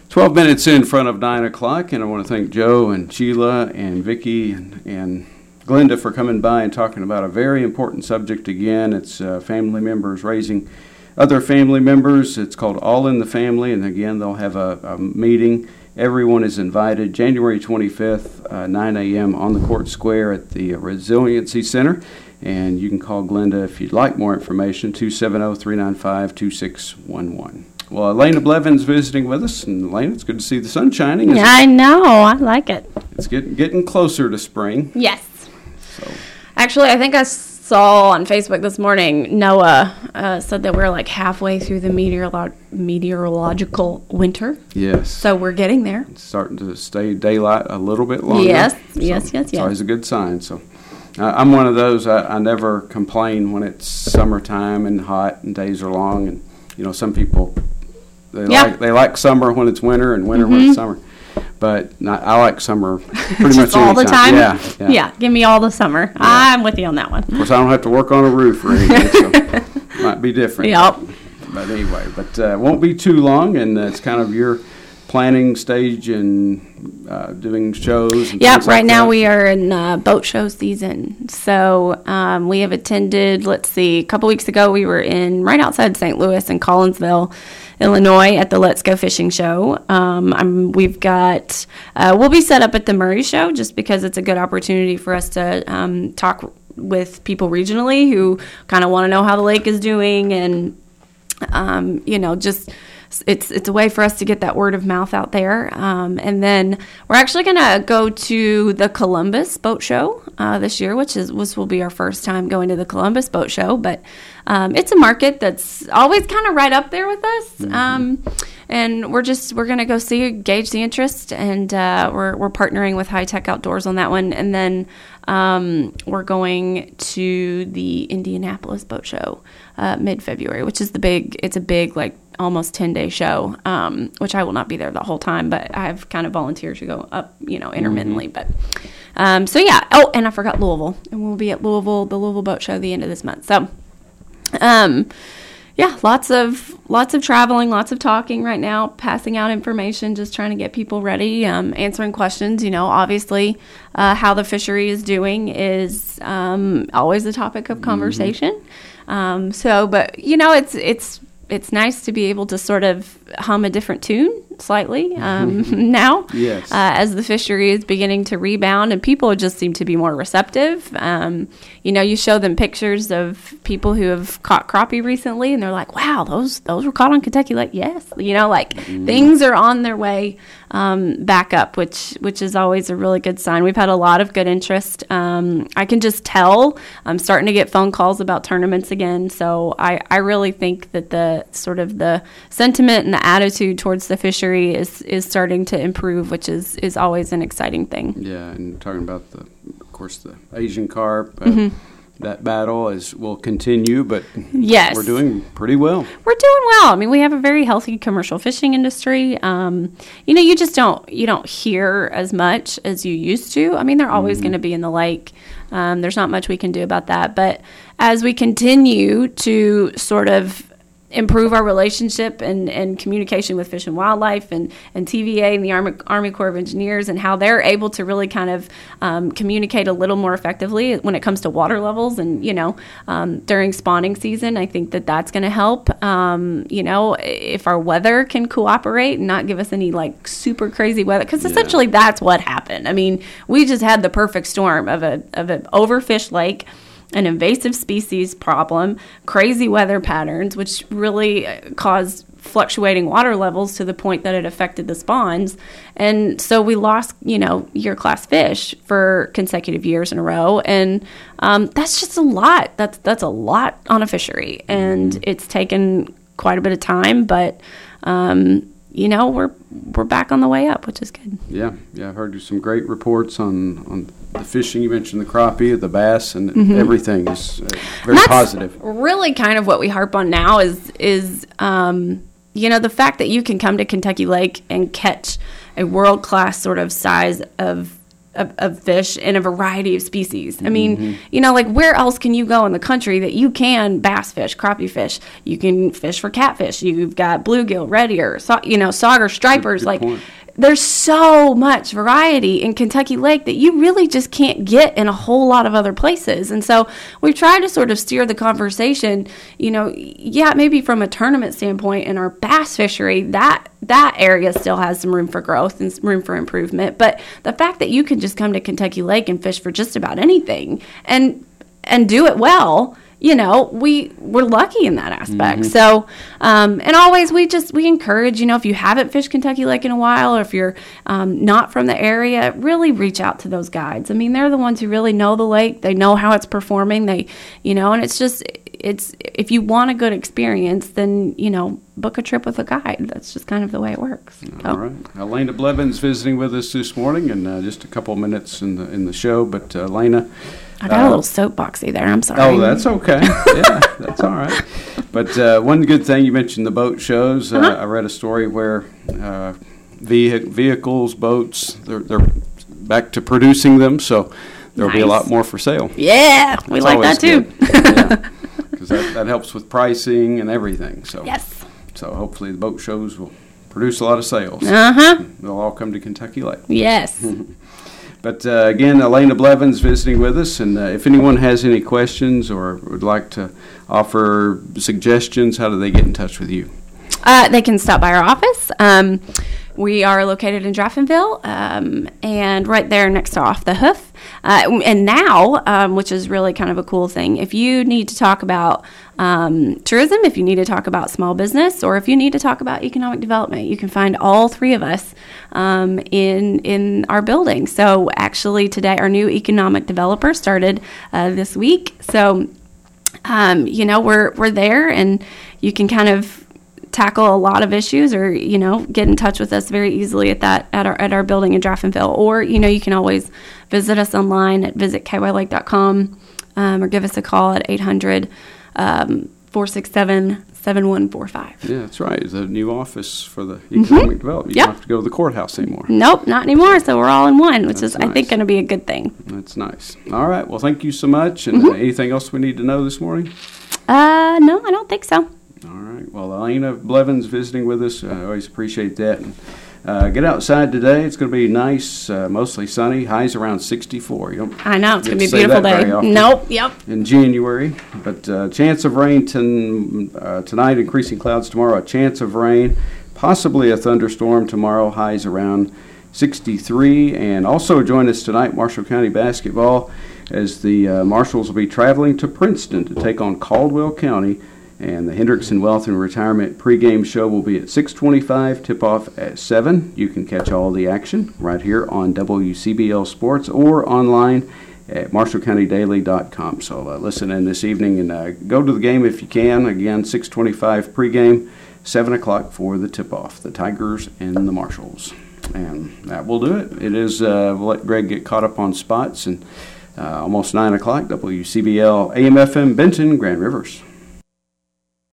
12 minutes in front of 9 o'clock, and I want to thank Joe and Sheila and Vicki and Glenda for coming by and talking about a very important subject again. It's family members raising other family members. It's called All in the Family, and again, they'll have a meeting. Everyone is invited, January 25th, 9 a.m. on the Court Square at the Resiliency Center. And you can call Glenda if you'd like more information, 270-395-2611. Well, Elena Blevin's visiting with us, and Elena, it's good to see the sun shining. Yeah, I know. I like it. It's getting closer to spring. Yes. So. Actually, I think I saw on Facebook this morning, NOAA said that we're like halfway through the meteorological winter. Yes. So we're getting there. It's starting to stay daylight a little bit longer. Yes, so yes. It's always a good sign. So I'm one of those, I never complain when it's summertime and hot and days are long. And, some people, they like summer when it's winter and winter when it's summer. But I like summer pretty much all the time. Yeah. Give me all the summer. Yeah. I'm with you on that one. Of course, I don't have to work on a roof or anything, so it might be different. Yep. But anyway, it won't be too long, and it's kind of your planning stage and doing shows. And yep. Right now we are in boat show season, so we have attended. Let's see, a couple weeks ago we were right outside St. Louis in Collinsville, Illinois, at the Let's Go Fishing Show. We've got, we'll be set up at the Murray Show just because it's a good opportunity for us to talk with people regionally who kind of want to know how the lake is doing, and just it's a way for us to get that word of mouth out there. And then we're actually going to go to the Columbus Boat Show this year, which will be our first time going to the Columbus Boat Show. But it's a market that's always kind of right up there with us. And we're going to go gauge the interest, and we're partnering with High Tech Outdoors on that one. And then we're going to the Indianapolis Boat Show mid-February, which is it's a big, like, almost 10-day show, which I will not be there the whole time, but I've kind of volunteered to go up, intermittently. But so yeah. Oh, and I forgot Louisville, and we'll be at the Louisville Boat Show the end of this month. So, yeah, lots of traveling, lots of talking right now, passing out information, just trying to get people ready, answering questions. Obviously, how the fishery is doing is always a topic of conversation. But it's nice to be able to sort of hum a different tune slightly now. Yes. As the fishery is beginning to rebound, and people just seem to be more receptive. You show them pictures of people who have caught crappie recently, and they're like, "Wow, those were caught on Kentucky Lake." Yes, things are on their way back up, which is always a really good sign. We've had a lot of good interest. I can just tell I'm starting to get phone calls about tournaments again. So I really think that the sort of the sentiment and the attitude towards the fishery is starting to improve, which is always an exciting thing. Yeah, and talking about of course, the Asian carp. That battle will continue, but yes, we're doing pretty well. We're doing well. I mean, we have a very healthy commercial fishing industry. You just don't hear as much as you used to. I mean, they're always going to be in the lake. There's not much we can do about that. But as we continue to sort of improve our relationship and communication with Fish and Wildlife and TVA and the Army Corps of Engineers, and how they're able to really kind of communicate a little more effectively when it comes to water levels and, during spawning season. I think that's going to help. If our weather can cooperate and not give us any like super crazy weather, because essentially that's what happened. I mean, we just had the perfect storm of an overfished lake, an invasive species problem, crazy weather patterns, which really caused fluctuating water levels to the point that it affected the spawns. And so we lost, year-class fish for consecutive years in a row. And that's just a lot. That's a lot on a fishery. And it's taken quite a bit of time, but we're back on the way up, which is good. Yeah, I've heard some great reports on the fishing. You mentioned the crappie, the bass, and everything is very positive. Really kind of what we harp on now is the fact that you can come to Kentucky Lake and catch a world-class sort of size of of fish in a variety of species. I mean, like where else can you go in the country that you can bass fish, crappie fish? You can fish for catfish. You've got bluegill, red ear, sauger, stripers. Good point. There's so much variety in Kentucky Lake that you really just can't get in a whole lot of other places. And so we've tried to sort of steer the conversation, maybe from a tournament standpoint in our bass fishery, that area still has some room for growth and room for improvement. But the fact that you can just come to Kentucky Lake and fish for just about anything and do it well, we're lucky in that aspect. So, and always we encourage, if you haven't fished Kentucky Lake in a while, or if you're not from the area, really reach out to those guides. I mean, they're the ones who really know the lake. They know how it's performing. And it's if you want a good experience, then, book a trip with a guide. That's just kind of the way it works. All right. Elena Blevins visiting with us this morning, and just a couple of minutes in the show. But Elena, I got a little soapboxy there. I'm sorry. Oh, that's okay. Yeah, that's all right. But one good thing, you mentioned the boat shows. I read a story where vehicles, boats, they're back to producing them, so there'll be a lot more for sale. Yeah, we like that too. Because that helps with pricing and everything. So yes. So hopefully the boat shows will produce a lot of sales. They'll all come to Kentucky Lake. Yes. But again, Elena Blevins visiting with us, and if anyone has any questions or would like to offer suggestions, how do they get in touch with you? They can stop by our office. We are located in Draftonville, and right there next to Off the Hoof. And now, which is really kind of a cool thing, if you need to talk about tourism, if you need to talk about small business, or if you need to talk about economic development, you can find all three of us in our building. So actually today, our new economic developer started this week. So, we're there, and you can kind of tackle a lot of issues, or get in touch with us very easily at our building in Draftonville, or you can always visit us online at visitkylake.com, or give us a call at 800-467-7145. Yeah, that's right. It's a new office for the economic development. You don't have to go to the courthouse anymore. Nope, not anymore. So we're all in one, which is, nice. I think, going to be a good thing. That's nice. All right. Well, thank you so much. And anything else we need to know this morning? No, I don't think so. All right. Well, Elena Blevins visiting with us. I always appreciate that. And, get outside today. It's going to be nice, mostly sunny. Highs around 64. I know. It's going to be a beautiful day. Nope. Yep. In January. But chance of rain tonight, increasing clouds tomorrow. A chance of rain, possibly a thunderstorm tomorrow. Highs around 63. And also join us tonight, Marshall County basketball, as the Marshalls will be traveling to Princeton to take on Caldwell County. And the Hendrickson Wealth and Retirement pregame show will be at 6:25, tip-off at 7. You can catch all the action right here on WCBL Sports or online at MarshallCountyDaily.com. So listen in this evening and go to the game if you can. Again, 6:25 pregame, 7 o'clock for the tip-off, the Tigers and the Marshalls. And that will do it. It is, we'll let Greg get caught up on spots. And almost 9 o'clock, WCBL AM/FM Benton, Grand Rivers.